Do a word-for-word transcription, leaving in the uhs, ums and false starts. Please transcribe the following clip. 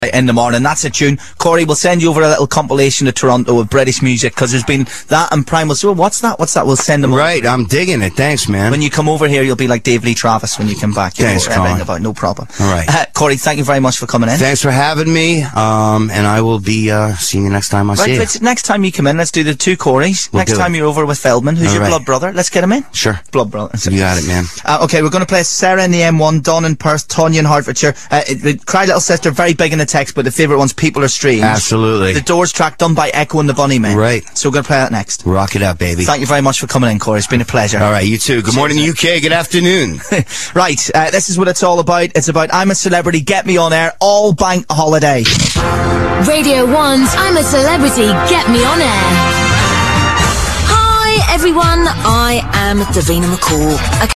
in the morning. That's a tune. Corey, we'll send you over a little compilation of Toronto of British music, because there's been that and Primal. So what's that? What's that? We'll send them Right, over. I'm digging it. Thanks, man. When you come over here, you'll be like Dave Lee Travis when you come back. You Thanks, know, Colin. about, no problem. All right. Uh, Corey, thank you very much for coming in. Thanks for having me, um, and I will be uh, seeing you next time I Right, see you. let's, next time you come in, let's do the two Corys. We'll next do time it. you're over with Feldman, who's All your right. blood brother. Let's get him in. Sure. Blood brother. You got it, man. Uh, okay, we're going to play Sarah in the M one, Don in Perth, Tonya in Hertfordshire. Uh, it, it, Cry Little Sister, very big in the text, but the favourite one's People Are Strange. Absolutely. The Doors track done by Echo and the Bunnymen. Right. So we're going to play that next. Rock it up, baby. Thank you very much for coming in, Corey. It's been a pleasure. All right, you too. Good morning, U K. Good afternoon. Right, uh, this is what it's all about. It's about I'm a Celebrity, Get Me On Air, all bank holiday. Radio one's I'm a Celebrity, Get Me On Air. Hi, everyone. I am Davina McCall.